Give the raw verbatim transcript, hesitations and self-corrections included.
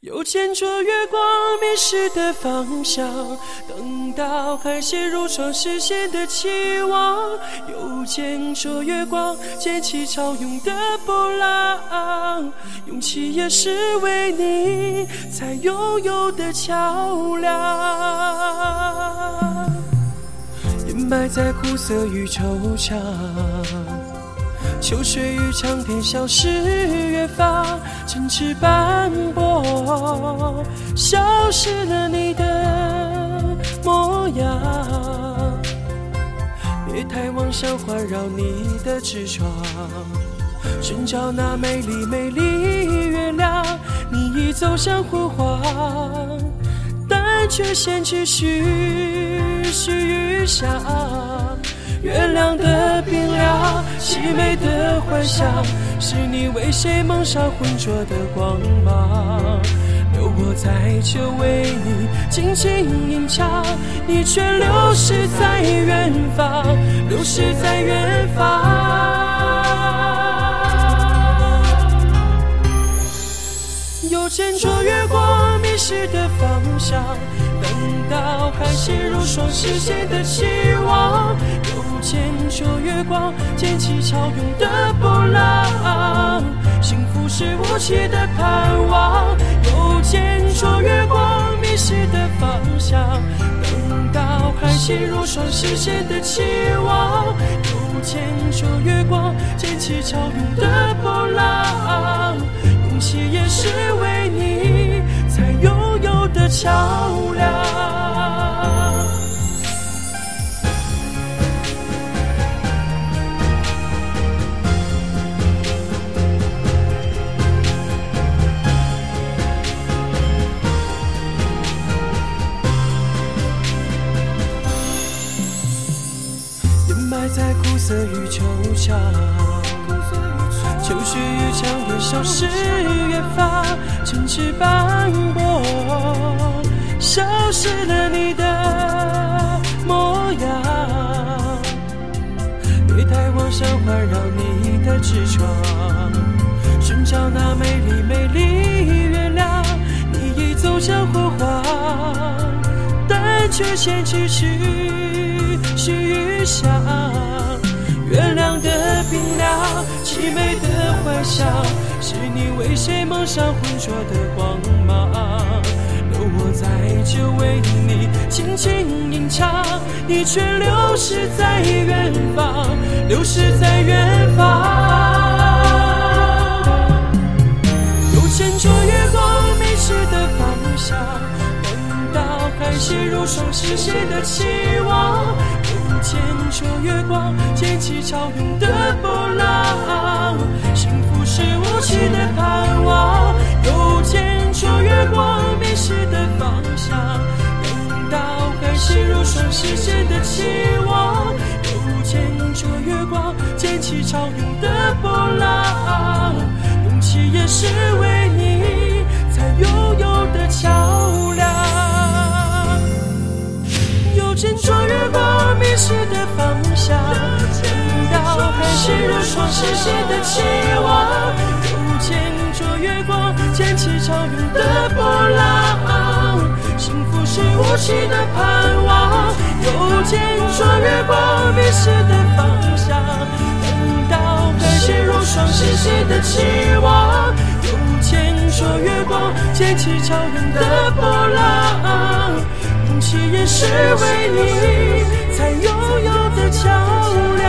又牵着月光迷失的方向，等到海蟹如窗实现的期望。又牵着月光捡起潮涌的波浪，勇气也是为你才拥有的桥梁。掩埋在苦涩与惆怅，秋水与长天消失远方，针织斑驳，消失了你的模样。别太妄想环绕你的痔疮，寻找那美丽美丽月亮。你已走向辉煌，但却掀起徐徐雨下。月亮的冰凉，凄美的幻想，是你为谁蒙上浑浊的光芒。留我在这为你静静吟唱，你却流逝在远方，流逝在远方。又牵着月光迷失的方向，等到海蟹如霜实现的期望。又牵着月光捡起潮涌的波浪，幸福是无期的盼望。又牵着月光迷失的方向，等到海蟹如霜实现的期望。又牵着月光捡起潮涌的波浪，勇气也是为你才拥有的桥梁。掩埋在苦涩与惆怅，秋水与长天消失远方，针织斑驳，消失了你的模样。别太妄想环绕你的痔疮，寻找那美丽美丽月亮。你已走向辉煌，但却掀起徐徐雨下。月亮的冰凉，凄美的幻想，是你为谁蒙上浑浊的光芒。留我在这为你静静吟唱，你却流逝在远方，流逝在远方。又牵着月光迷失的方向，等到海蟹如霜实现的期望。牵着月光捡起潮涌的波浪，幸福是无期的盼望。又牵着月光迷失的方向，等到海蟹如霜实现的期望。又牵着月光捡起潮涌的波浪，勇气也是为你才拥有的桥梁。又牵着月光迷失的方向，等到海蟹如霜实现的期望。又牵着月光捡起潮涌的波浪，幸福是无期的盼望。又牵着月光迷失的方向，等到海蟹如霜实现的期望。又牵着月光捡起潮涌的波浪，勇气也是为你才拥有的桥梁。